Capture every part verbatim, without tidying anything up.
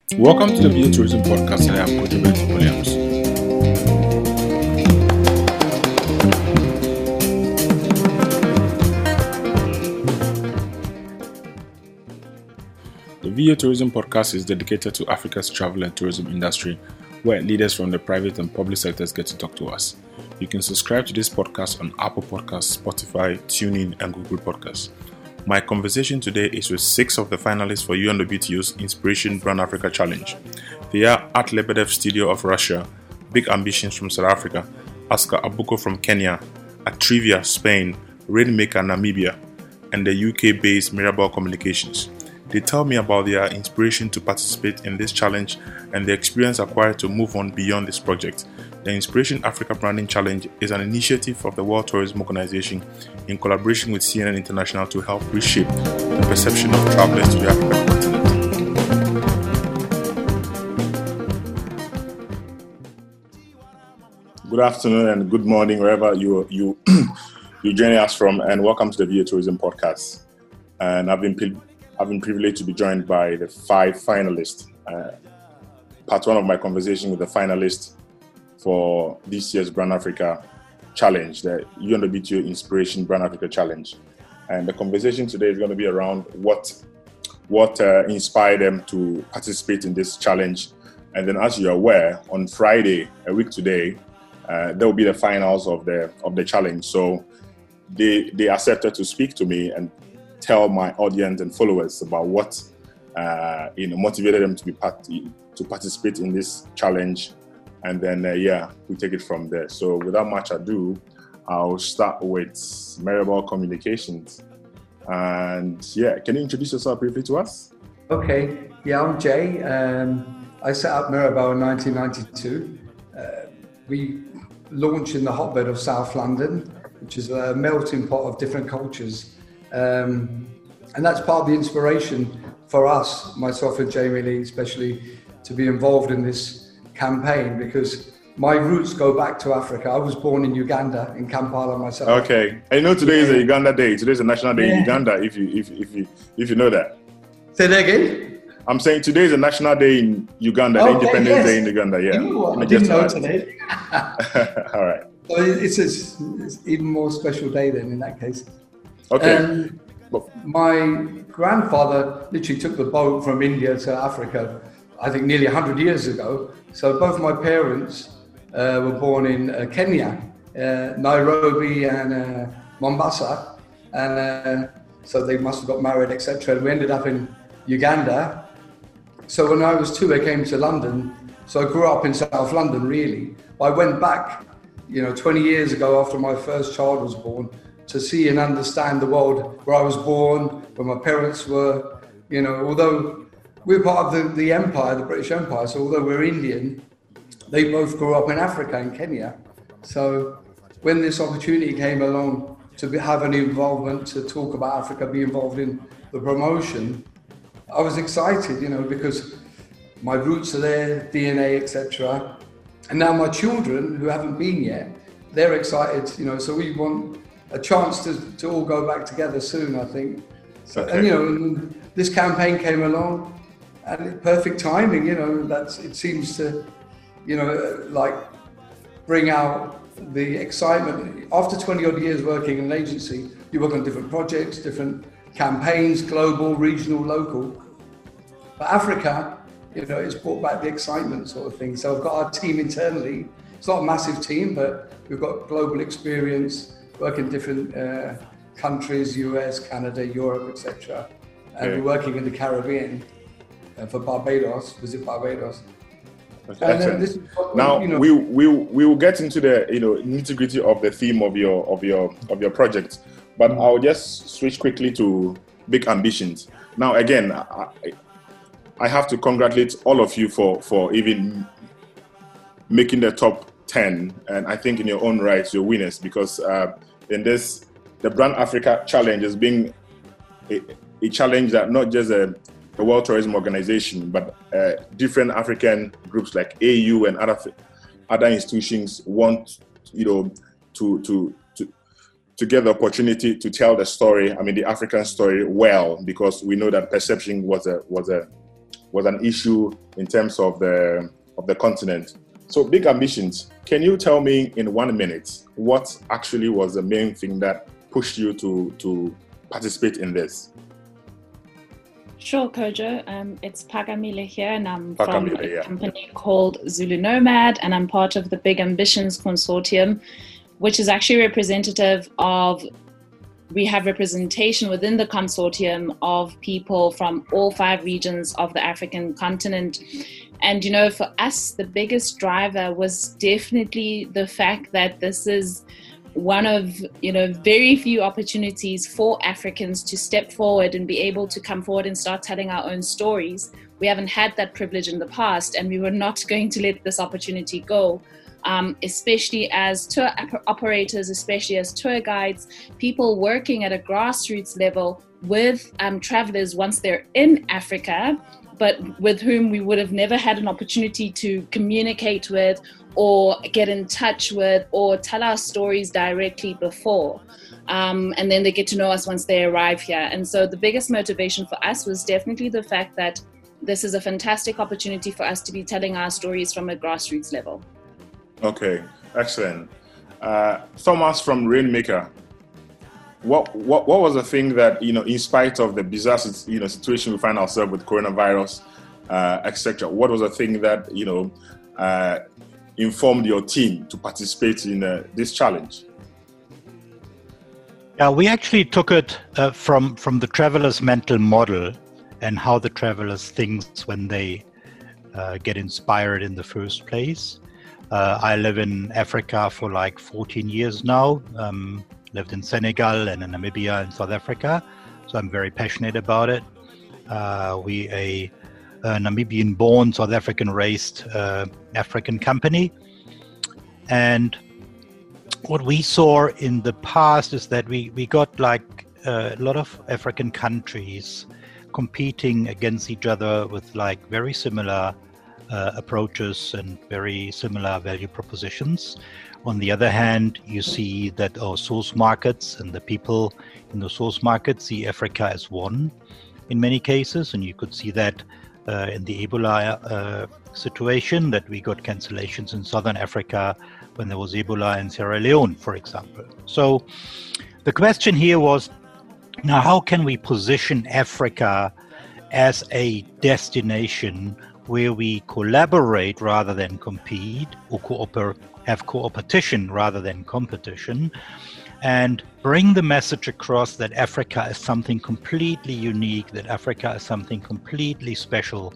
Welcome to the V A Tourism Podcast. I am Kojibet Williams. The V A Tourism Podcast is dedicated to Africa's travel and tourism industry, where leaders from the private and public sectors get to talk to us. You can subscribe to this podcast on Apple Podcasts, Spotify, TuneIn, and Google Podcasts. My conversation today is with six of the finalists for U N W T O's Inspiration Brand Africa Challenge. They are at Lebedev Studio of Russia, Big Ambitions from South Africa, Oscar Abuko from Kenya, Atrivia, Spain, Rainmaker, Namibia, and the U K-based Mirabel Communications. They tell me about their inspiration to participate in this challenge and the experience acquired to move on beyond this project. The Inspiration Africa Branding Challenge is an initiative of the World Tourism Organization in collaboration with C N N International to help reshape the perception of travelers to the African continent. Good afternoon and good morning wherever you you you joining us from, and welcome to the V A Tourism Podcast. And I've been I've been privileged to be joined by the five finalists. Uh, part one of my conversation with the finalists for this year's Brand Africa Challenge, the U N W T O Inspiration Brand Africa Challenge. And the conversation today is going to be around what what uh, inspired them to participate in this challenge. And then, as you're aware, on Friday, a week today, uh, there will be the finals of the of the challenge. So they they accepted to speak to me and tell my audience and followers about what uh, you know motivated them to be part to participate in this challenge. And then, uh, yeah, we take it from there. So without much ado, I'll start with Mirabel Communications. And yeah, can you introduce yourself briefly to us? Okay, yeah, I'm Jay. Um, I set up Mirabel in nineteen ninety-two. Uh, we launched in the hotbed of South London, which is a melting pot of different cultures. Um, and that's part of the inspiration for us, myself and Jamie Lee especially, to be involved in this campaign, because my roots go back to Africa. I was born in Uganda, in Kampala myself. Okay, I know today yeah. is a Uganda Day. Today is a National Day yeah. in Uganda. If you if if you if you know that. Say that again. I'm saying today is a National Day in Uganda, okay, the Independence yes. Day in Uganda. Yeah, you know what? I didn't know today. All right. So it's, it's it's even more special day then in that case. Okay. Um, my grandfather literally took the boat from India to Africa, I think nearly one hundred years ago. So both my parents uh, were born in uh, Kenya, uh, Nairobi and uh, Mombasa. And uh, so they must have got married, et cetera. We ended up in Uganda. So when I was two, I came to London. So I grew up in South London, really. I went back, you know, twenty years ago after my first child was born to see and understand the world where I was born, where my parents were, you know, although we're part of the, the empire, the British Empire, so although we're Indian, they both grew up in Africa, in Kenya. So when this opportunity came along to be, have an involvement, to talk about Africa, be involved in the promotion, I was excited, you know, because my roots are there, D N A, et cetera. And now my children, who haven't been yet, they're excited, you know, so we want a chance to, to all go back together soon, I think. So, okay. And, you know, this campaign came along, and perfect timing, you know, that's, it seems to, you know, like bring out the excitement. After twenty odd years working in an agency, you work on different projects, different campaigns, global, regional, local. But Africa, you know, it's brought back the excitement sort of thing. So I've got our team internally. It's not a massive team, but we've got global experience, work in different uh, countries, U S, Canada, Europe, et cetera. And okay. we're working in the Caribbean. Uh, for Barbados, visit Barbados. And then this, now you know, we we we will get into the you know nitty gritty of the theme of your of your of your project, but mm-hmm. I'll just switch quickly to Big Ambitions. Now again, I, I have to congratulate all of you for for even making the top ten, and I think in your own right you're winners, because uh, in this the Brand Africa Challenge has been a, a challenge that not just a the World Tourism Organization, but uh, different African groups like A U and other other institutions want, you know, to to to to get the opportunity to tell the story. I mean, the African story well, because we know that perception was a was a was an issue in terms of the of the continent. So big ambitions. Can you tell me in one minute what actually was the main thing that pushed you to to participate in this? Sure, Kojo. Um, it's Phakamile here, and I'm Phakamile, from a yeah. company called Zulu Nomad, and I'm part of the Big Ambitions Consortium, which is actually representative of, we have representation within the consortium of people from all five regions of the African continent. And, you know, for us, the biggest driver was definitely the fact that this is one of, you know, very few opportunities for Africans to step forward and be able to come forward and start telling our own stories. We haven't had that privilege in the past, and we were not going to let this opportunity go. Um, especially as tour operators, especially as tour guides, people working at a grassroots level with um, travelers once they're in Africa, but with whom we would have never had an opportunity to communicate with or get in touch with or tell our stories directly before. Um, and then they get to know us once they arrive here. And so the biggest motivation for us was definitely the fact that this is a fantastic opportunity for us to be telling our stories from a grassroots level. Okay, excellent. Uh, Thomas from Rainmaker, what, what what was the thing that, you know, in spite of the bizarre, you know, situation we find ourselves with coronavirus, uh, et cetera, what was the thing that, you know, uh, informed your team to participate in uh, this challenge? Yeah, we actually took it uh, from from the traveler's mental model and how the travelers think when they uh, get inspired in the first place. Uh, I live in Africa for like fourteen years now, um, lived in Senegal and in Namibia and South Africa, so I'm very passionate about it. Uh, we a, a Namibian-born, South African-raised uh, African company. And what we saw in the past is that we, we got like uh, a lot of African countries competing against each other with like very similar Uh, approaches and very similar value propositions. On the other hand, you see that our source markets and the people in the source markets see Africa as one in many cases, and you could see that uh, in the Ebola uh, situation, that we got cancellations in Southern Africa when there was Ebola in Sierra Leone, for example. So the question here was, now how can we position Africa as a destination where we collaborate rather than compete, or cooper have cooperation rather than competition, and bring the message across that Africa is something completely unique, that Africa is something completely special.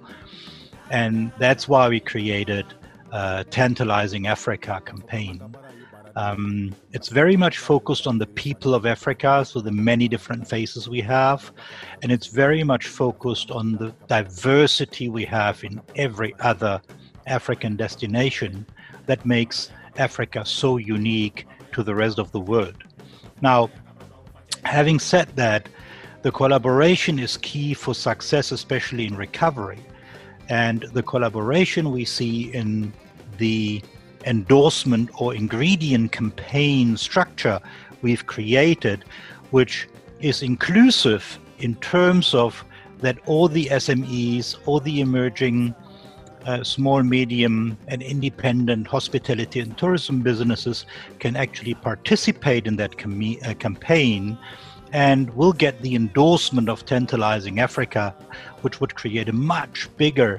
And that's why we created uh, Tantalizing Africa campaign. Um, it's very much focused on the people of Africa, so the many different faces we have, and it's very much focused on the diversity we have in every other African destination that makes Africa so unique to the rest of the world. Now, having said that, the collaboration is key for success, especially in recovery. And the collaboration we see in the endorsement or ingredient campaign structure we've created, which is inclusive in terms of that all the S M Es, all the emerging uh, small, medium and independent hospitality and tourism businesses can actually participate in that com- uh, campaign, and will get the endorsement of Tantalizing Africa, which would create a much bigger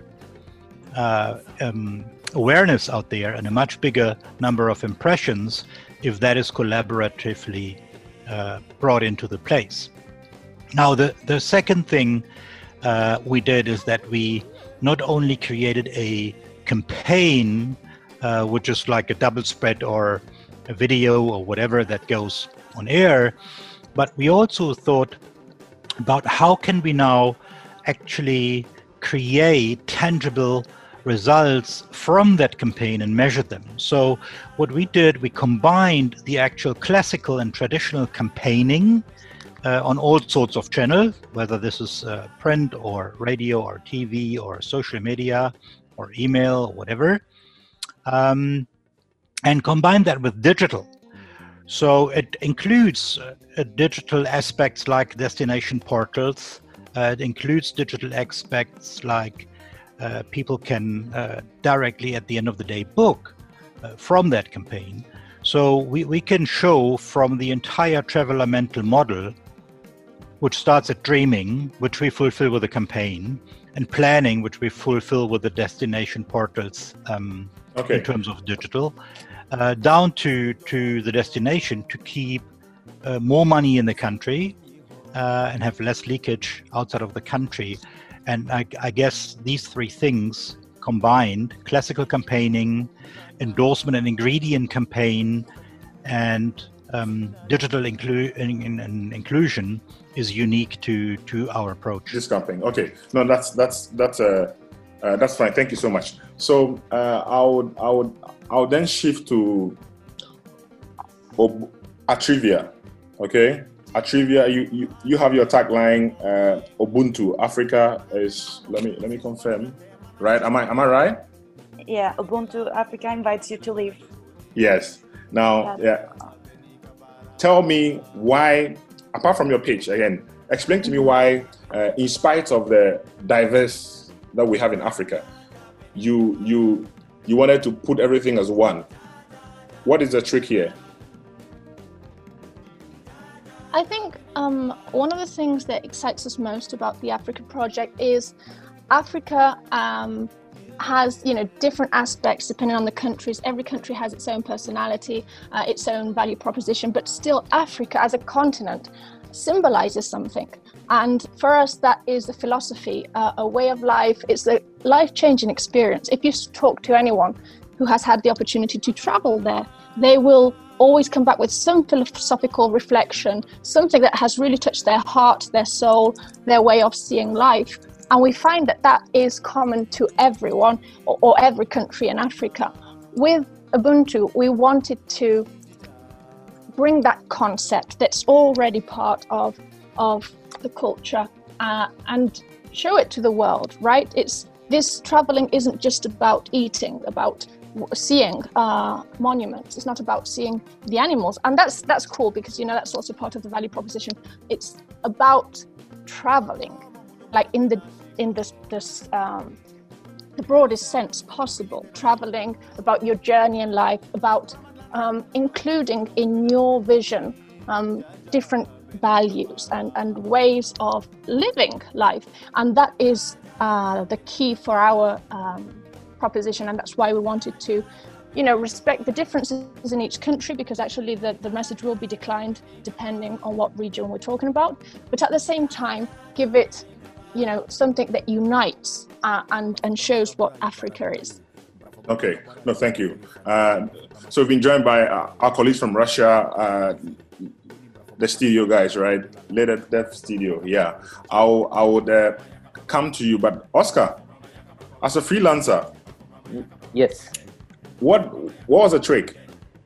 uh, um, awareness out there and a much bigger number of impressions if that is collaboratively uh, brought into the place. Now, the, the second thing uh, we did is that we not only created a campaign, uh, which is like a double spread or a video or whatever that goes on air, but we also thought about how can we now actually create tangible results from that campaign and measure them. So what we did, we combined the actual classical and traditional campaigning uh, on all sorts of channels, whether this is uh, print or radio or T V or social media or email or whatever, um, and combined that with digital. So it includes uh, digital aspects like destination portals. Uh, it includes digital aspects like uh, people can uh, directly at the end of the day book uh, from that campaign. So we, we can show from the entire traveler mental model, which starts at dreaming, which we fulfill with a campaign, and planning, which we fulfill with the destination portals um, okay. in terms of digital, uh, down to, to the destination to keep uh, more money in the country uh, and have less leakage outside of the country. And I, I guess these three things combined, classical campaigning, endorsement and ingredient campaign, and um, digital inclu- in, in, in inclusion is unique to, to our approach. This campaign, okay. No, that's that's that's uh, uh, that's fine. Thank you so much. So uh, I would I would I would then shift to Ob- Atrivia, okay. Atrivia, you, you you have your tagline, uh, Ubuntu. Africa is let me let me confirm, right? Am I am I right? Yeah, Ubuntu Africa invites you to live. Yes. Now, yeah. Tell me why, apart from your pitch, again, explain to me why, uh, in spite of the diverse that we have in Africa, you you you wanted to put everything as one. What is the trick here? I think um, one of the things that excites us most about the Africa project is Africa um, has, you know, different aspects depending on the countries. Every country has its own personality, uh, its own value proposition, but still Africa as a continent symbolizes something. And for us, that is the philosophy, uh, a way of life. It's a life-changing experience. If you talk to anyone who has had the opportunity to travel there, they will always come back with some philosophical reflection, something that has really touched their heart, their soul, their way of seeing life. And we find that that is common to everyone or, or every country in Africa. With Ubuntu, we wanted to bring that concept that's already part of, of the culture uh, and show it to the world, right? It's this traveling isn't just about eating, about seeing uh, monuments. It's not about seeing the animals, and that's that's cool because, you know, that's also part of the value proposition. It's about traveling, like in the in this this um, the broadest sense possible. Traveling about your journey in life, about um, including in your vision um, different values and and ways of living life, and that is uh, the key for our Um, proposition, and that's why we wanted to, you know, respect the differences in each country, because actually the, the message will be declined depending on what region we're talking about, but at the same time give it, you know, something that unites uh, and and shows what Africa is. Okay, no, thank you. Uh, so we've been joined by uh, our colleagues from Russia, uh, the studio guys, right? Later Deaf Studio, yeah. I'll, I would uh, come to you, but Oscar, as a freelancer, yes. What what was the trick?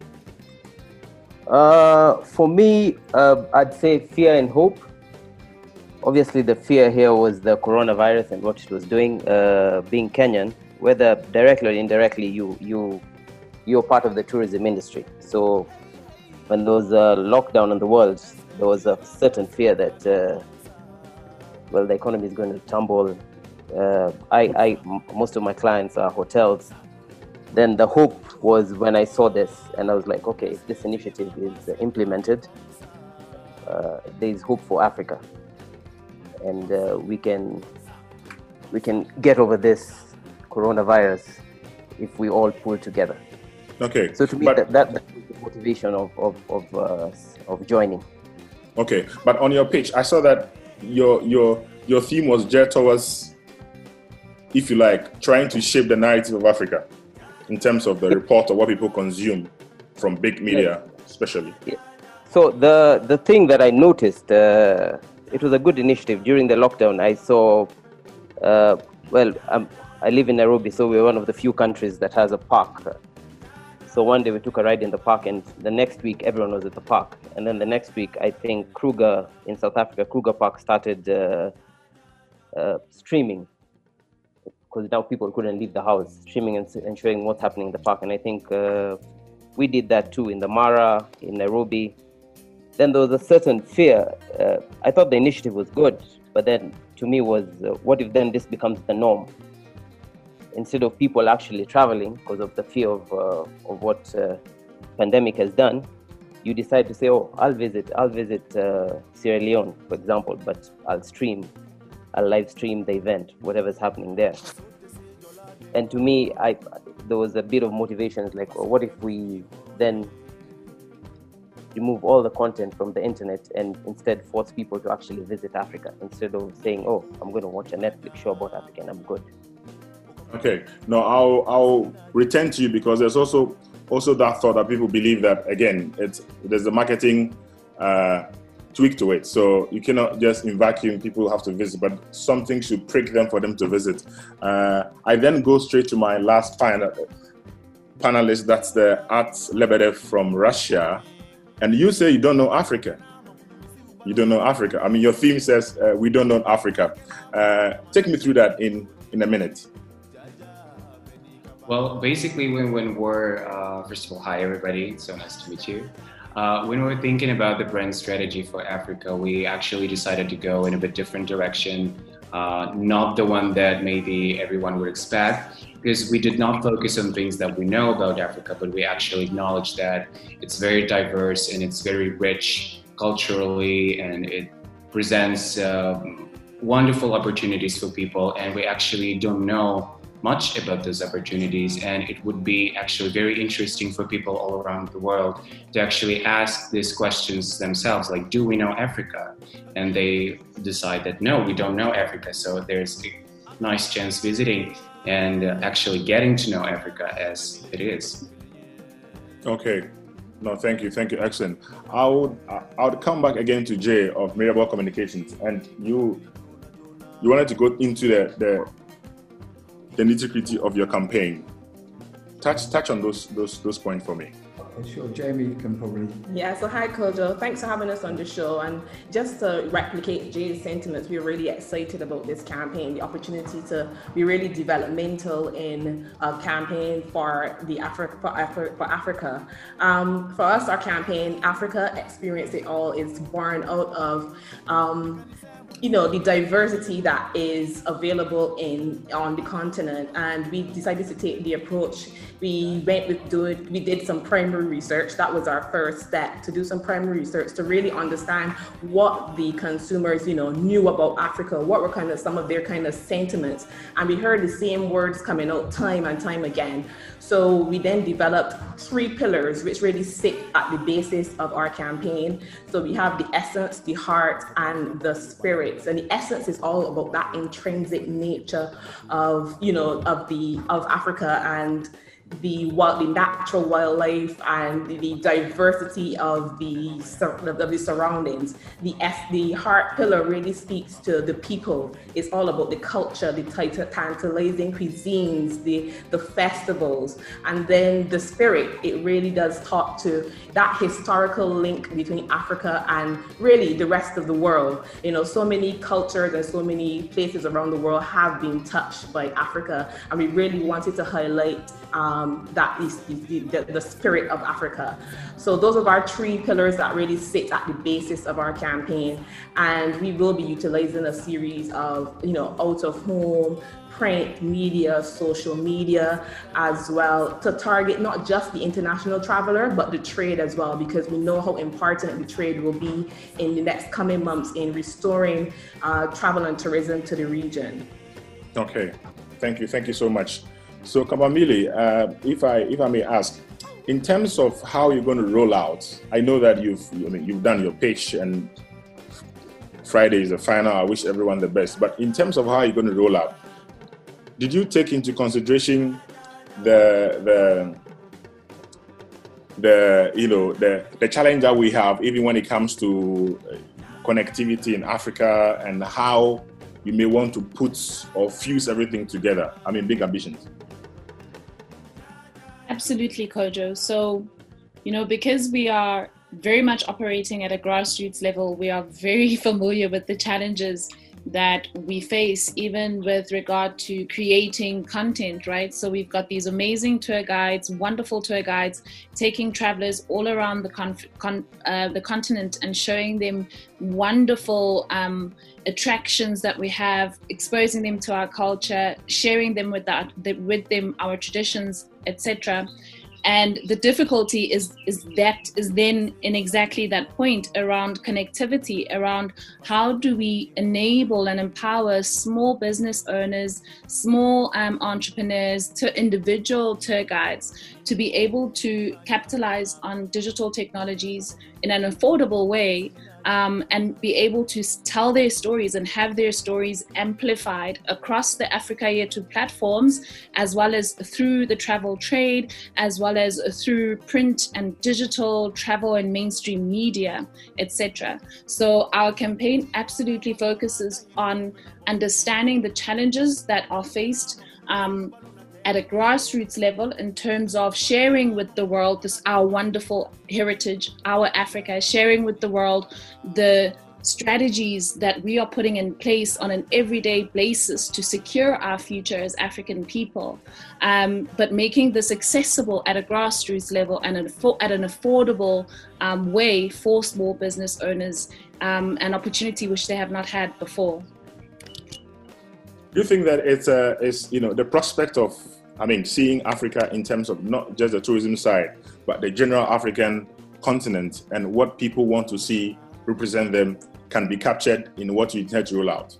Uh, for me, uh, I'd say fear and hope. Obviously, the fear here was the coronavirus and what it was doing. Uh, being Kenyan, whether directly or indirectly, you you you're part of the tourism industry. So when there was a lockdown in the world, there was a certain fear that uh, well, the economy is going to tumble. Uh, I, I, most of my clients are hotels. Then the hope was when I saw this, and I was like, okay, if this initiative is implemented, uh, there is hope for Africa, and uh, we can we can get over this coronavirus if we all pull together. Okay. So to me, but, that, that that's the motivation of of of, uh, of joining. Okay, but on your pitch, I saw that your your your theme was geared towards, if you like, trying to shape the narrative of Africa in terms of the report of what people consume from big media, yeah. especially. Yeah. So the the thing that I noticed, uh, it was a good initiative during the lockdown. I saw, uh, well, um, I live in Nairobi, so we're one of the few countries that has a park. So one day we took a ride in the park, and the next week everyone was at the park. And then the next week, I think Kruger in South Africa, Kruger Park started uh, uh, streaming, because now people couldn't leave the house, streaming and, and showing what's happening in the park. And I think uh, we did that too in the Mara, in Nairobi. Then there was a certain fear. Uh, I thought the initiative was good, but then to me was, uh, what if then this becomes the norm? instead of people actually traveling because of the fear of uh, of what uh, pandemic has done, you decide to say, oh, I'll visit, I'll visit uh, Sierra Leone, for example, but I'll stream, I'll live stream the event, whatever's happening there. And to me, I there was a bit of motivation. It's like, well, what if we then remove all the content from the internet and instead force people to actually visit Africa instead of saying, oh, I'm going to watch a Netflix show about Africa and I'm good. Okay, no, I'll I'll return to you because there's also also that thought that people believe that, again, it's there's a marketing uh, tweak to it. So you cannot just in vacuum, people have to visit, but something should prick them for them to visit. Uh, I then go straight to my last final panelist, that's the Art Lebedev from Russia. And you say you don't know Africa. You don't know Africa. I mean, your theme says uh, we don't know Africa. Uh, take me through that in, in a minute. Well, basically, when, when we're, uh, first of all, hi everybody, it's so nice to meet you. Uh, when we're thinking about the brand strategy for Africa, we actually decided to go in a bit different direction, uh, not the one that maybe everyone would expect, because we did not focus on things that we know about Africa, but we actually acknowledge that it's very diverse and it's very rich culturally, and it presents um, wonderful opportunities for people, and we actually don't know much about those opportunities, and it would be actually very interesting for people all around the world to actually ask these questions themselves, like, do we know Africa? And they decide that no, we don't know Africa. So there's a nice chance visiting and uh, actually getting to know Africa as it is. Okay. No, thank you. Thank you. Excellent. I would I would come back again to Jay of Mirabel Communications, and you you wanted to go into the the the nitty-gritty of your campaign. Touch touch on those those those points for me. Sure, Jamie can probably. Yeah, so hi Kojo, thanks for having us on the show. And just to replicate Jay's sentiments, we're really excited about this campaign, the opportunity to be really developmental in a campaign for the Afri- for, Afri- for Africa. Um, for us, our campaign, Africa Experience It All, is born out of um, you know, the diversity that is available in on the continent, and we decided to take the approach. We went with doing, we did some primary research. That was our first step, to do some primary research to really understand what the consumers, you know, knew about Africa, what were kind of some of their kind of sentiments. And we heard the same words coming out time and time again. So we then developed three pillars which really sit at the basis of our campaign. So we have the essence, the heart, and the spirits. And the essence is all about that intrinsic nature of, you know, of the of Africa, and the wild, the natural wildlife, and the diversity of the of the surroundings. The the heart pillar really speaks to the people. It's all about the culture, the tantalizing cuisines, the the festivals, and then the spirit. It really does talk to that historical link between Africa and really the rest of the world. You know, so many cultures and so many places around the world have been touched by Africa, and we really wanted to highlight Um, that is the, the, the spirit of Africa. So those are our three pillars that really sit at the basis of our campaign, and we will be utilizing a series of, you know, out of home, print media, social media as well, to target not just the international traveler, but the trade as well, because we know how important the trade will be in the next coming months in restoring uh, travel and tourism to the region. Okay, thank you, thank you so much. So Kabambili, uh, if I if I may ask, in terms of how you're going to roll out, I know that you've I mean, you've done your pitch and Friday is the final. I wish everyone the best. But in terms of how you're going to roll out, did you take into consideration the the the you know the the challenge that we have, even when it comes to connectivity in Africa, and how you may want to put or fuse everything together? I mean, big ambitions. Absolutely, Kojo. So, you know, because we are very much operating at a grassroots level, we are very familiar with the challenges that we face, even with regard to creating content, right? So we've got these amazing tour guides, wonderful tour guides, taking travelers all around the con- con- uh, the continent and showing them wonderful um, attractions that we have, exposing them to our culture, sharing them with that, with them our traditions, et cetera. And the difficulty is is that is then in exactly that point around connectivity, around how do we enable and empower small business owners, small um, entrepreneurs, to individual tour guides to be able to capitalize on digital technologies in an affordable way, um, and be able to tell their stories and have their stories amplified across the Africa YouTube platforms, as well as through the travel trade, as well as through print and digital travel and mainstream media, et cetera. So our campaign absolutely focuses on understanding the challenges that are faced um, at a grassroots level in terms of sharing with the world this our wonderful heritage, our Africa, sharing with the world the strategies that we are putting in place on an everyday basis to secure our future as African people, um, but making this accessible at a grassroots level and at an affordable um, way for small business owners, um, an opportunity which they have not had before. Do you think that it's a, it's, you know, the prospect of, I mean, seeing Africa in terms of not just the tourism side, but the general African continent and what people want to see represent them can be captured in what you intend to roll out?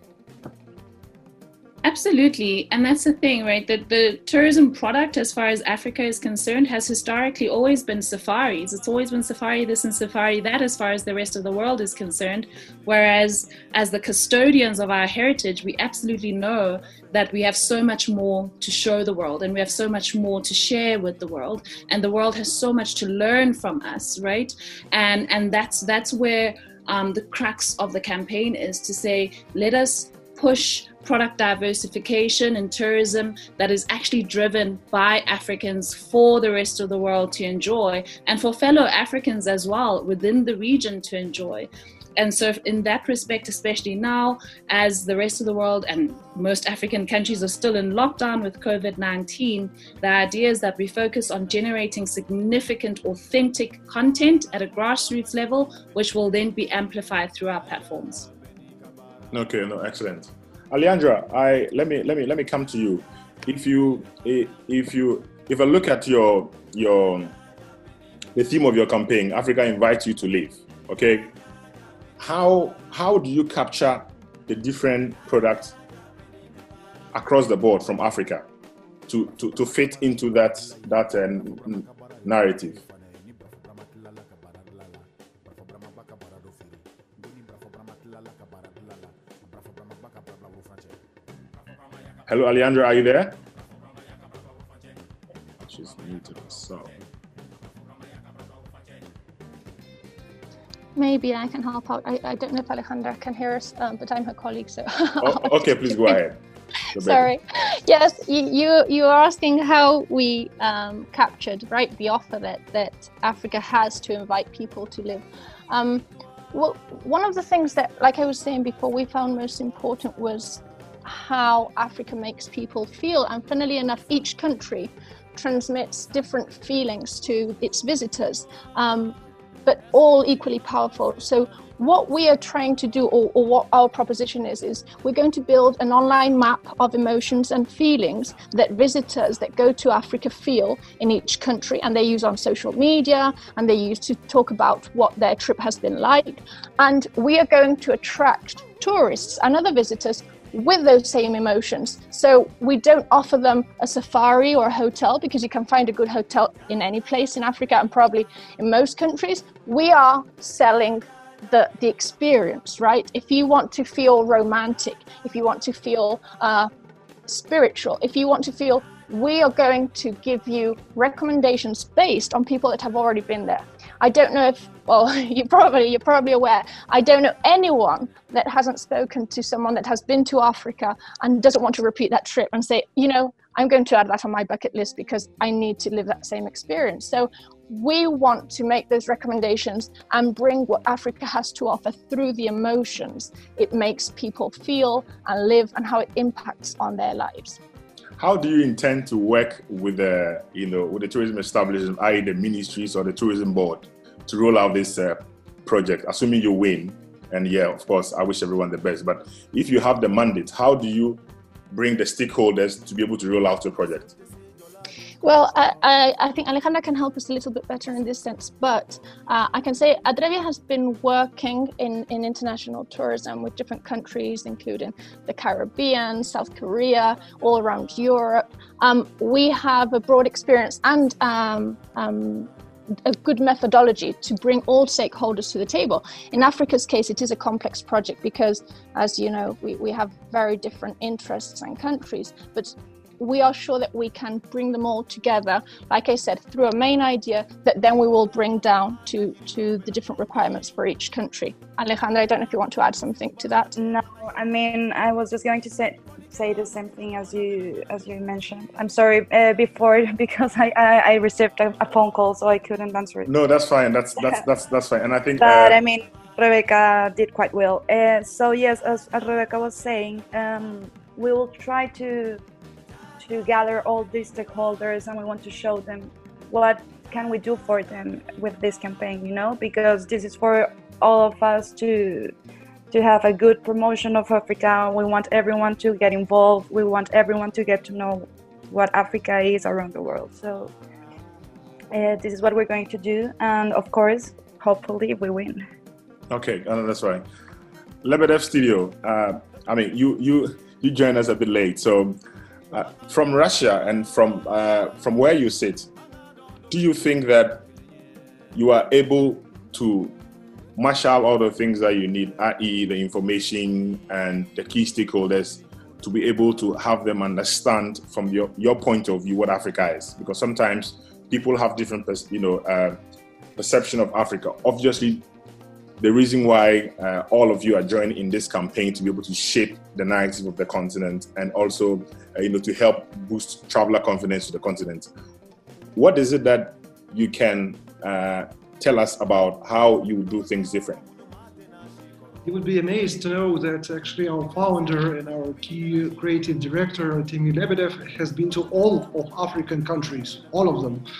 Absolutely. And that's the thing, right? That the tourism product, as far as Africa is concerned, has historically always been safaris. It's always been safari this and safari that, as far as the rest of the world is concerned. Whereas as the custodians of our heritage, we absolutely know that we have so much more to show the world, and we have so much more to share with the world, and the world has so much to learn from us, right? And and that's that's where um, the crux of the campaign is, to say, let us push product diversification in tourism that is actually driven by Africans for the rest of the world to enjoy, and for fellow Africans as well within the region to enjoy. And so in that respect, especially now, as the rest of the world and most African countries are still in lockdown with COVID nineteen, the idea is that we focus on generating significant, authentic content at a grassroots level, which will then be amplified through our platforms. Okay, no, excellent. Alejandra, I let me let me let me come to you. If you if you if I look at your your the theme of your campaign, Africa Invites You to Live, okay? How how do you capture the different products across the board from Africa to to, to fit into that that uh, narrative? Hello, Alejandra, are you there? She's muted herself. Maybe I can help out. I, I don't know if Alejandra can hear us, um, but I'm her colleague, so. Oh, okay, please go ahead. Sorry. Yes, you, you you are asking how we um, captured, right, the offer that, that Africa has to invite people to live. Um, well, one of the things that, like I was saying before, we found most important was how Africa makes people feel. And funnily enough, each country transmits different feelings to its visitors, um, but all equally powerful. So what we are trying to do, or, or what our proposition is, is we're going to build an online map of emotions and feelings that visitors that go to Africa feel in each country, and they use on social media, and they use to talk about what their trip has been like. And we are going to attract tourists and other visitors with those same emotions. So we don't offer them a safari or a hotel, because you can find a good hotel in any place in Africa and probably in most countries. We are selling the the experience, right? If you want to feel romantic, if you want to feel uh, spiritual, if you want to feel, we are going to give you recommendations based on people that have already been there. I don't know if, well, you probably, you're probably aware, I don't know anyone that hasn't spoken to someone that has been to Africa and doesn't want to repeat that trip and say, you know, I'm going to add that on my bucket list because I need to live that same experience. So we want to make those recommendations and bring what Africa has to offer through the emotions it makes people feel and live, and how it impacts on their lives. How do you intend to work with the, you know, with the tourism establishment, that is the ministries or the tourism board, to roll out this uh, project, assuming you win? And yeah, of course, I wish everyone the best. But if you have the mandate, how do you bring the stakeholders to be able to roll out your project? Well, I, I, I think Alejandra can help us a little bit better in this sense, but uh, I can say Adrevia has been working in, in international tourism with different countries, including the Caribbean, South Korea, all around Europe. Um, we have a broad experience and um, um, a good methodology to bring all stakeholders to the table. In Africa's case, it is a complex project because, as you know, we, we have very different interests and countries, but we are sure that we can bring them all together, like I said, through a main idea that then we will bring down to, to the different requirements for each country. Alejandra, I don't know if you want to add something to that. No, I mean, I was just going to say say the same thing as you as you mentioned. I'm sorry uh, before because I, I, I received a, a phone call, so I couldn't answer it. No, that's fine. That's that's that's that's fine. And I think. But uh, I mean, Rebecca did quite well. Uh, so yes, as, as Rebecca was saying, um, we will try to. to gather all these stakeholders, and we want to show them what can we do for them with this campaign, you know, because this is for all of us to to have a good promotion of Africa. We want everyone to get involved. We want everyone to get to know what Africa is around the world. So uh, this is what we're going to do, and of course, hopefully we win. Okay, uh, that's right. Lebedev Studio, uh, I mean, you you you joined us a bit late, so uh, from Russia and from uh, from where you sit, do you think that you are able to marshal all the things that you need, that is the information and the key stakeholders, to be able to have them understand from your, your point of view what Africa is? Because sometimes people have different, you know, uh, perception of Africa. Obviously, the reason why uh, all of you are joining in this campaign to be able to shape the narrative of the continent, and also, uh, you know, to help boost traveler confidence to the continent. What is it that you can uh, tell us about how you do things different? You would be amazed to know that actually our founder and our key creative director, Timmy Lebedev, has been to all of African countries, all of them.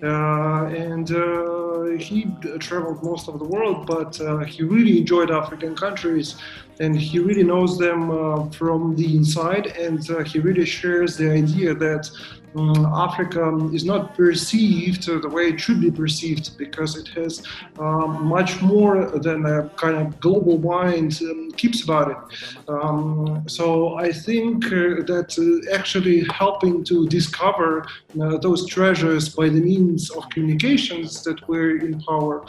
Uh, and uh, he traveled most of the world, but uh, he really enjoyed African countries, and he really knows them uh, from the inside, and uh, he really shares the idea that um, Africa is not perceived uh, the way it should be perceived, because it has um, much more than a kind of global mind um, keeps about it. Um, so I think uh, that uh, actually helping to discover uh, those treasures by the means of communications that we're in power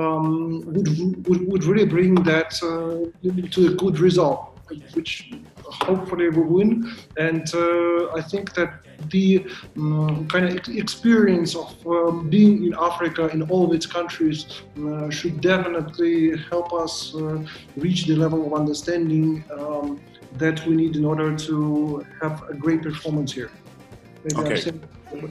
um, would, would, would really bring that uh, to a good result, which hopefully will win. And uh, I think that the um, kind of experience of um, being in Africa in all of its countries uh, should definitely help us uh, reach the level of understanding um, that we need in order to have a great performance here. Maybe okay. saying...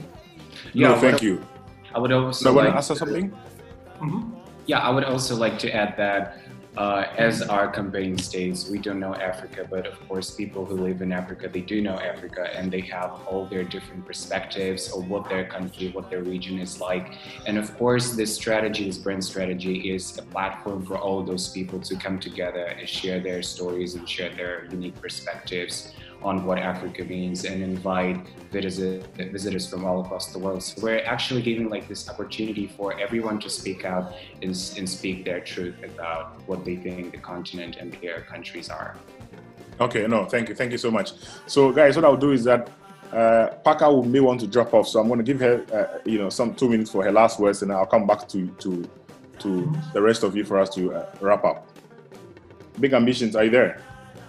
Yeah, no, thank I, you. I would also no, like ask something. Mm-hmm. Yeah, I would also like to add that Uh, as our campaign states, we don't know Africa, but of course people who live in Africa, they do know Africa, and they have all their different perspectives of what their country, what their region is like. And of course this strategy, this brand strategy, is a platform for all those people to come together and share their stories and share their unique perspectives on what Africa means, and invite visit, visitors from all across the world. So we're actually giving like this opportunity for everyone to speak out and, and speak their truth about what they think the continent and their countries are. Okay, no, thank you. Thank you so much. So guys, what I'll do is that uh, Parker may want to drop off, so I'm going to give her, uh, you know, some two minutes for her last words, and I'll come back to to to the rest of you for us to uh, wrap up. Big Ambitions, are you there?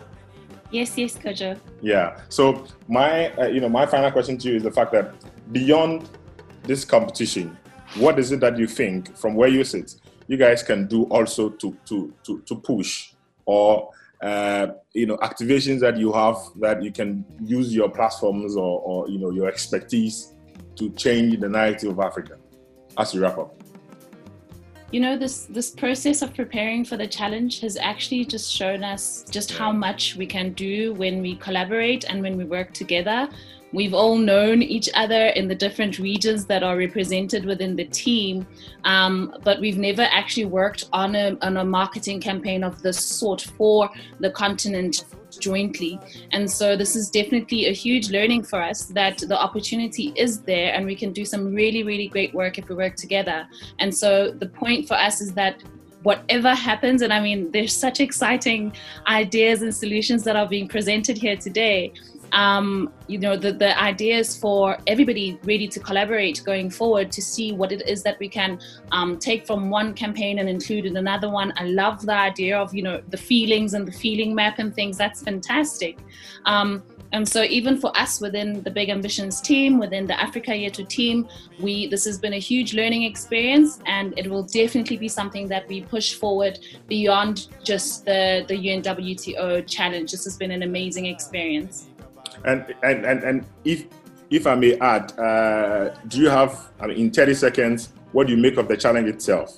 Yes, yes, Kojo. Yeah. So my, uh, you know, my final question to you is the fact that beyond this competition, what is it that you think, from where you sit, you guys can do also to to to, to push, or uh, you know, activations that you have that you can use your platforms or, or you know, your expertise to change the narrative of Africa? as you wrap up? You know, this this process of preparing for the challenge has actually just shown us just how much we can do when we collaborate and when we work together. We've all known each other in the different regions that are represented within the team, um, but we've never actually worked on a, on a marketing campaign of this sort for the continent jointly. And so this is definitely a huge learning for us, that the opportunity is there and we can do some really, really great work if we work together. And so the point for us is that whatever happens, and I mean, there's such exciting ideas and solutions that are being presented here today. Um, you know, the, the idea is for everybody really to collaborate going forward to see what it is that we can um, take from one campaign and include in another one. I love the idea of, you know, the feelings and the feeling map and things. That's fantastic. Um, and so even for us within the Big Ambitions team, within the Africa Year Two team, we this has been a huge learning experience, and it will definitely be something that we push forward beyond just the, the U N W T O challenge. This has been an amazing experience. And and and, and if if I may add, uh, do you have, I mean, in thirty seconds, what do you make of the challenge itself?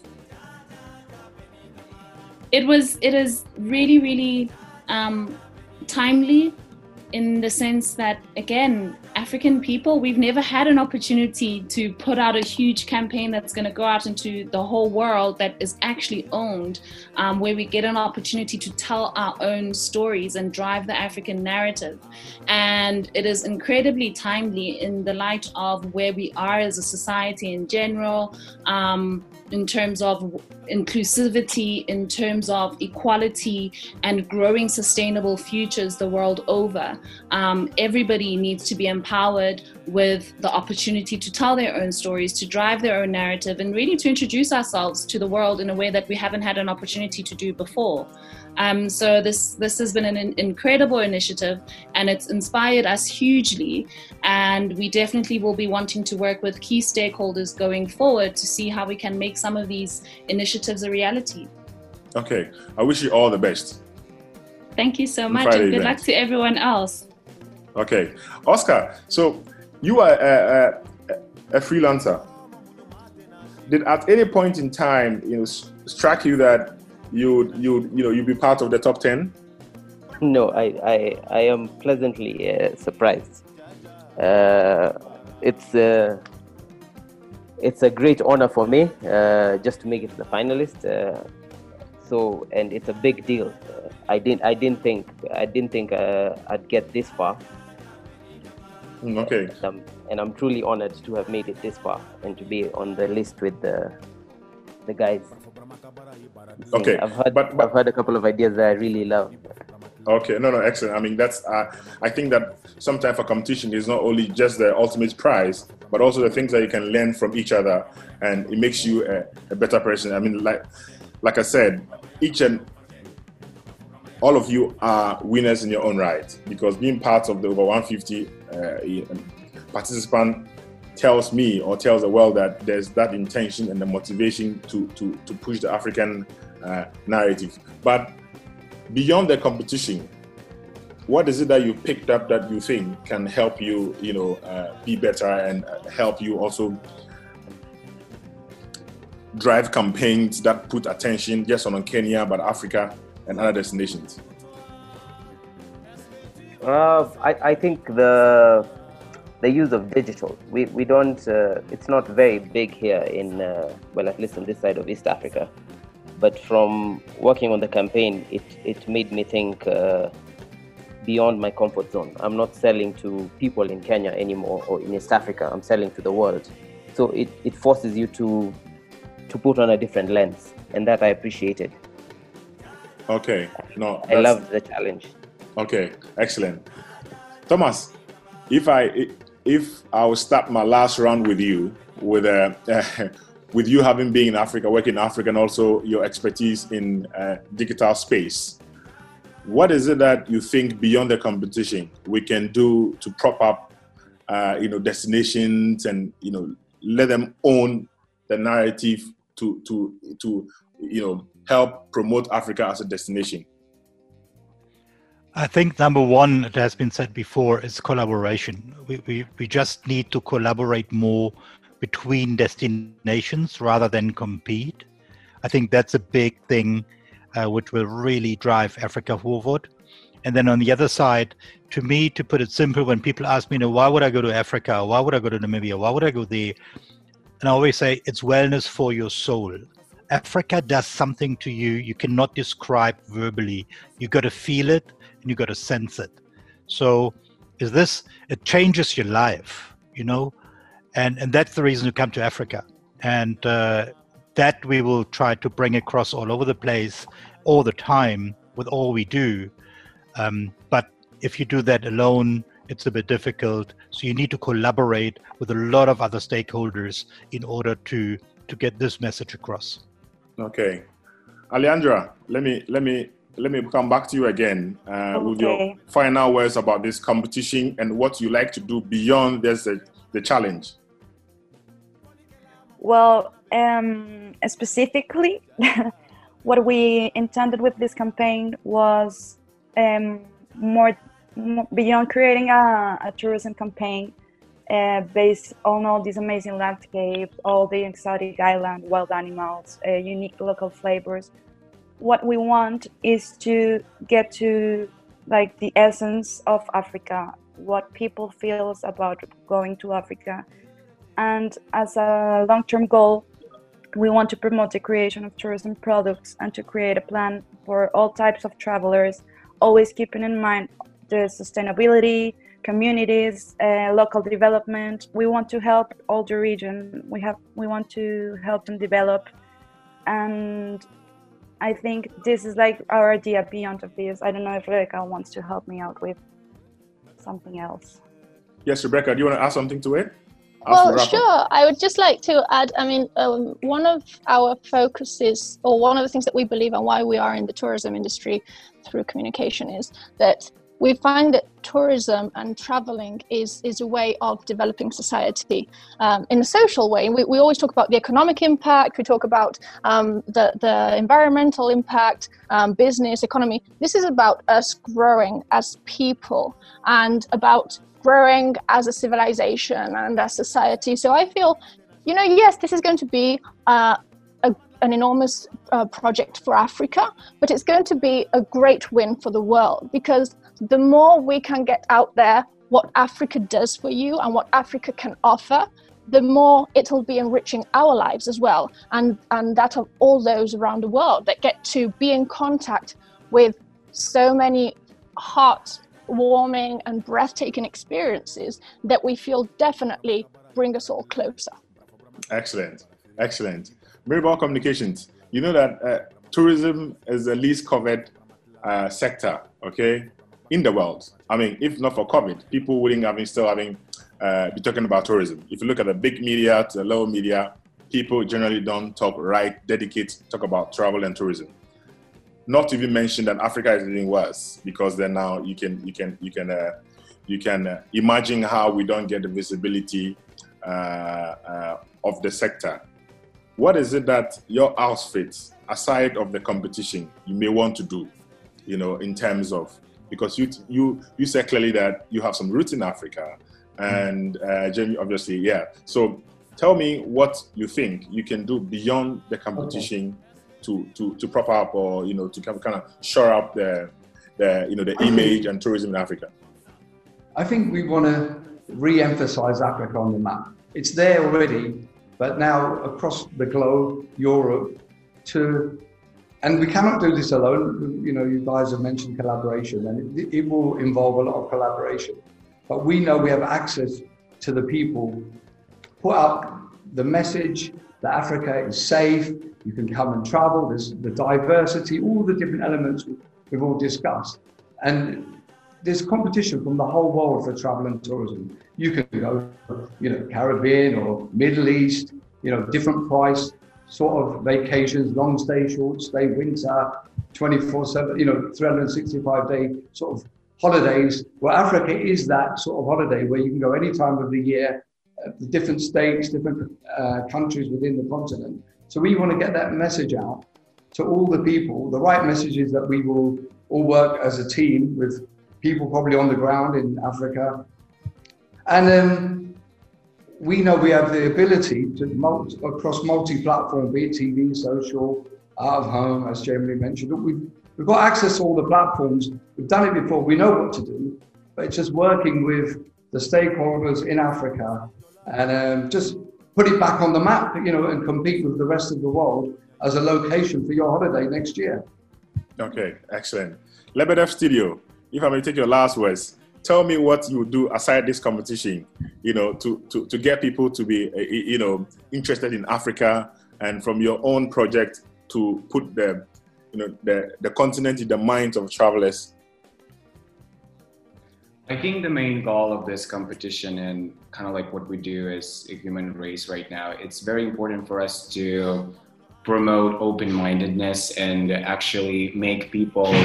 It was it is really really um, timely, in the sense that, again, African people, we've never had an opportunity to put out a huge campaign that's going to go out into the whole world that is actually owned, um, where we get an opportunity to tell our own stories and drive the African narrative. And it is incredibly timely in the light of where we are as a society in general, um, in terms of inclusivity, in terms of equality and growing sustainable futures the world over. Um, everybody needs to be empowered with the opportunity to tell their own stories, to drive their own narrative, and really to introduce ourselves to the world in a way that we haven't had an opportunity to do before. Um, so this this has been an incredible initiative, and it's inspired us hugely, and we definitely will be wanting to work with key stakeholders going forward to see how we can make some of these initiatives a reality. Okay, I wish you all the best. Thank you so much, and good luck to everyone else. Okay, Oscar, so you are a, a, a freelancer. Did at any point in time, you know, strike you that you you you know you'd be part of the top ten? No, I I, I am pleasantly uh, surprised. Uh, it's uh, it's a great honor for me uh, just to make it to the finalist. Uh, so and it's a big deal. Uh, I didn't I didn't think I didn't think uh, I'd get this far. Okay. And I'm, and I'm truly honored to have made it this far and to be on the list with the the guys. Okay, I've heard, but, but I've heard a couple of ideas that I really love. Okay, no, no, excellent. I mean, that's. Uh, I think that sometimes for competition is not only just the ultimate prize, but also the things that you can learn from each other, and it makes you a, a better person. I mean, like, like I said, each and all of you are winners in your own right, because being part of the over one hundred fifty uh, participant tells me or tells the world that there's that intention and the motivation to to to push the African uh, narrative. But beyond the competition, what is it that you picked up that you think can help you, you know, uh, be better and help you also drive campaigns that put attention just on Kenya, but Africa and other destinations? Uh, I, I think the the use of digital. We we don't. Uh, it's not very big here in uh, well, at least on this side of East Africa. But from working on the campaign, it it made me think uh, beyond my comfort zone. I'm not selling to people in Kenya anymore or in East Africa. I'm selling to the world. So it, it forces you to to put on a different lens, and that I appreciated. Okay, no, I love the challenge. Okay, excellent. Thomas, if I if I will start my last round with you, with uh, uh, with you having been in Africa, working in Africa, and also your expertise in uh, digital space, what is it that you think beyond the competition we can do to prop up, uh, you know, destinations and, you know, let them own the narrative to to to you know help promote Africa as a destination? I think number one, it has been said before, is collaboration. We, we, we just need to collaborate more between destinations rather than compete. I think that's a big thing uh, which will really drive Africa forward. And then on the other side, to me, to put it simple, when people ask me, you know, why would I go to Africa? Why would I go to Namibia? Why would I go there? And I always say, it's wellness for your soul. Africa does something to you you cannot describe verbally. You got to feel it and you got to sense it. So is this, it changes your life, you know, and, and that's the reason to come to Africa. And uh, that we will try to bring across all over the place, all the time, with all we do. Um, but if you do that alone, it's a bit difficult. So you need to collaborate with a lot of other stakeholders in order to, to get this message across. Okay. Alejandra, let me, let me, let me come back to you again uh, okay. with your final words about this competition and what you like to do beyond this, uh, the challenge. Well, um, specifically, what we intended with this campaign was um, more, more beyond creating a, a tourism campaign uh, based on all these amazing landscapes, all the exotic island, wild animals, uh, unique local flavors. What we want is to get to like the essence of Africa, what people feel about going to Africa. And as a long-term goal, we want to promote the creation of tourism products and to create a plan for all types of travelers, always keeping in mind the sustainability, communities, uh, local development. We want to help all the region. We have, we want to help them develop. And I think this is like our idea beyond of this. I don't know if Rebecca wants to help me out with something else. Yes, Rebecca, do you want to add something to it? Well, sure. I would just like to add, I mean, um, one of our focuses, or one of the things that we believe and why we are in the tourism industry through communication, is that we find that tourism and traveling is, is a way of developing society um, in a social way. We, we always talk about the economic impact, we talk about um, the, the environmental impact, um, business, economy. This is about us growing as people and about growing as a civilization and as society. So I feel, you know, yes, this is going to be uh, a, an enormous uh, project for Africa, but it's going to be a great win for the world, because the more we can get out there what Africa does for you and what Africa can offer, the more it'll be enriching our lives as well, and, and that of all those around the world that get to be in contact with so many heart warming and breathtaking experiences that we feel definitely bring us all closer. Excellent, excellent. Mirabel Communications, you know that uh, tourism is the least covered uh, sector, okay, in the world. I mean, if not for COVID, people wouldn't have been still having uh, be talking about tourism. If you look at the big media to the low media, people generally don't talk right, dedicate, talk about travel and tourism. Not to even mention that Africa is getting worse, because then now you can you can you can uh, you can uh, imagine how we don't get the visibility uh, uh, of the sector. What is it that your outfits, aside of the competition, you may want to do, you know, in terms of, because you you you said clearly that you have some roots in Africa, and uh, Jamie obviously, yeah. So tell me what you think you can do beyond the competition. Okay. To, to, to prop up, or, you know, to kind of, kind of shore up the, the, you know, the image and tourism in Africa? I think we want to re-emphasize Africa on the map. It's there already, but now across the globe, Europe, to, and we cannot do this alone. You know, you guys have mentioned collaboration, and it, it will involve a lot of collaboration. But we know we have access to the people, put out the message that Africa is safe. You can come and travel, there's the diversity, all the different elements we've all discussed. And there's competition from the whole world for travel and tourism. You can go, you know, Caribbean or Middle East, you know, different price sort of vacations, long stay, short stay, winter, twenty-four seven, you know, three hundred sixty-five day sort of holidays. Well, Africa is that sort of holiday where you can go any time of the year, uh, the different states, different uh, countries within the continent. So we want to get that message out to all the people. The right message is that we will all work as a team with people probably on the ground in Africa. And um, we know we have the ability to multi, across multi-platform, be it T V, social, out of home, as Jamie mentioned. We've, we've got access to all the platforms. We've done it before. We know what to do, but it's just working with the stakeholders in Africa and um, just put it back on the map, you know, and compete with the rest of the world as a location for your holiday next year. Okay, excellent. Lebedev Studio, if I may take your last words, tell me what you do aside this competition, you know, to, to, to get people to be, uh, you know, interested in Africa, and from your own project to put the, you know, the, the continent in the minds of travelers. I think the main goal of this competition and kind of like what we do as a human race right now, it's very important for us to promote open-mindedness and actually make people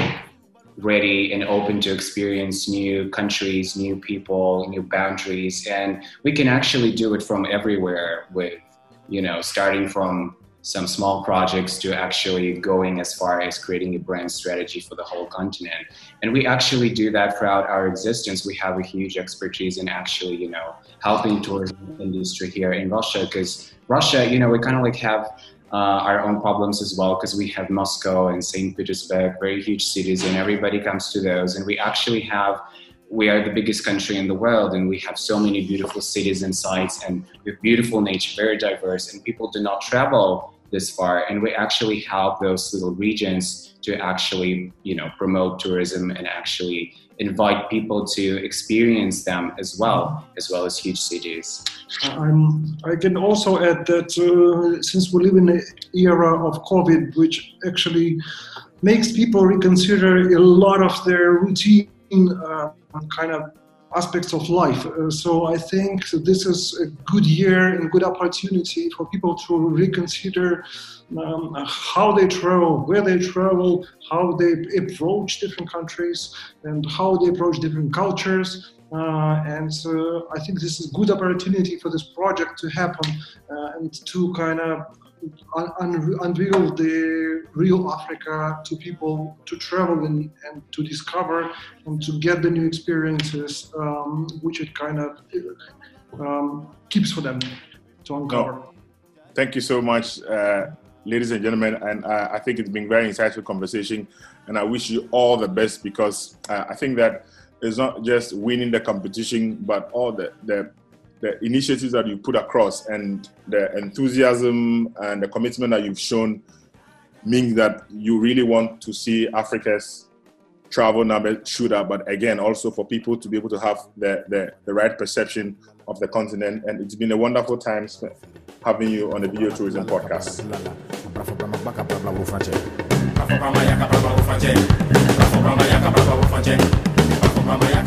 ready and open to experience new countries, new people, new boundaries. And we can actually do it from everywhere with, you know, starting from some small projects to actually going as far as creating a brand strategy for the whole continent. And we actually do that throughout our existence. We have a huge expertise in actually, you know, helping tourism industry here in Russia, because Russia, you know, we kind of like have Uh, our own problems as well, because we have Moscow and Saint Petersburg, very huge cities, and everybody comes to those. And we actually have, we are the biggest country in the world, and we have so many beautiful cities and sites, and with beautiful nature, very diverse, and people do not travel this far. And we actually help those little regions to actually, you know, promote tourism and actually invite people to experience them as well, as well as huge cities. I'm, I can also add that uh, since we live in an era of COVID, which actually makes people reconsider a lot of their routine uh, kind of aspects of life. Uh, so I think this is a good year and good opportunity for people to reconsider um, how they travel, where they travel, how they approach different countries, and how they approach different cultures. Uh, and uh, I think this is a good opportunity for this project to happen uh, and to kind of un- un- unveil the real Africa to people to travel in and to discover and to get the new experiences, um, which it kind of um, keeps for them to uncover. No. Thank you so much, uh, ladies and gentlemen. And uh, I think it's been very insightful conversation, and I wish you all the best, because uh, I think that it's not just winning the competition, but all the, the the initiatives that you put across and the enthusiasm and the commitment that you've shown means that you really want to see Africa's travel number shoot up, but again, also for people to be able to have the, the, the right perception of the continent. And it's been a wonderful time having you on the Video Tourism Podcast. Bravo,